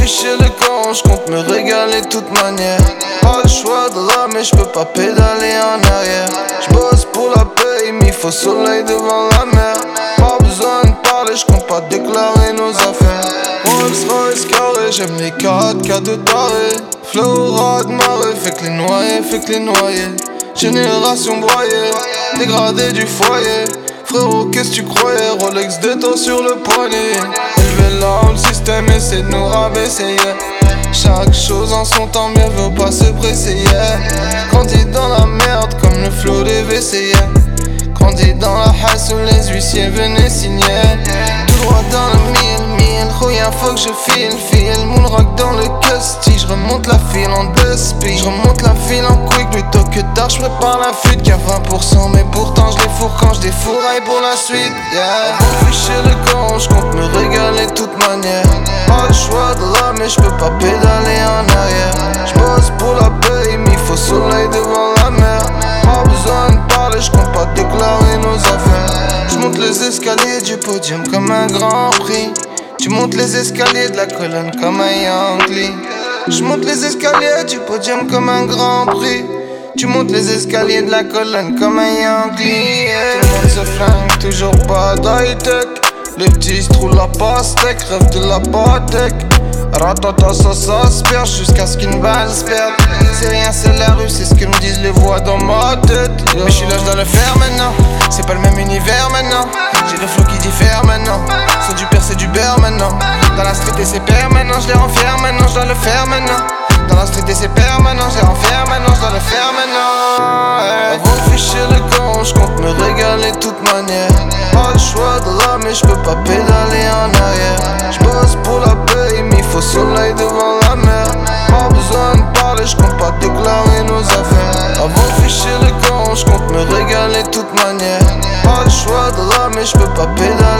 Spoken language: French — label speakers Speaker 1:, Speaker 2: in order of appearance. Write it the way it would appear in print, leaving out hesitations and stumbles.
Speaker 1: ficher le camp, j'compte me régaler de toute manière. Pas le choix de là, mais j'peux pas pédaler en arrière. J'bosse pour la paye, mais faut soleil devant la mer. Pas besoin de parler, j'compte pas déclarer nos affaires. Rolls Royce carré, j'aime les 4K de taré. Flow ras de marée, fait que les noyer. Génération broyée, dégradé du foyer. Frérot, qu'est-ce que tu croyais? Rolex de temps sur le poignet. Élevé là où le système essaie de nous rabaisser, yeah. Chaque chose en son temps, mieux vaut pas se presser, yeah. Grandi dans la merde comme le flot des WC, yeah. Grandi dans la hasse où les huissiers venaient signer. Tout droit dans le mille. Rien faut que je file Mon rock dans le custody. J'remonte la file en 2 speed. J'remonte la file en quick plutôt que tard. J'prépare la fuite qu'à 20%. Mais pourtant j'les fourre quand j'défouraille pour la suite, yeah. Pour ficher le camp, j'compte me régaler de toute manière. Pas le choix de là, mais j'peux pas pédaler en arrière. J'bosse pour la paye, mais faut soleil devant la mer. Pas besoin de parler, j'compte pas déclarer nos affaires. J'monte les escaliers du podium comme un grand prix. Tu montes les escaliers de la colonne comme un Yankee. Je monte les escaliers du podium comme un grand prix. Tu montes les escaliers de la colonne comme un Yankee, yeah. Tout le monde se flingue, toujours pas d'high-tech. Les petits se trouvent la pastèque, rêvent de la pâtèque. Ratata ça s'asperge jusqu'à ce qu'une balle se perde. C'est rien, c'est la rue, c'est ce que me disent les voix dans ma tête, yeah. Mais j'suis là, j'dois le faire maintenant. C'est pas le même univers maintenant. J'ai le flow qui diffère maintenant. C'est du père, c'est du beurre maintenant. Dans la street et c'est permanent, je les renferme maintenant, je dois le faire maintenant. Dans la street et c'est permanent, je les renferme maintenant, je dois le faire maintenant, hey. Avant de ficher le camp, j'compte me régaler de toute manière. Pas le choix de là, mais j'peux pas pédaler en arrière. J'bosse pour la paye, mais faut soleil devant la mer. Pas besoin de parler, j'compte pas déclarer nos affaires. Avant de ficher le camp, j'compte me régaler de toute manière. Pas le choix de là, mais j'peux pas pédaler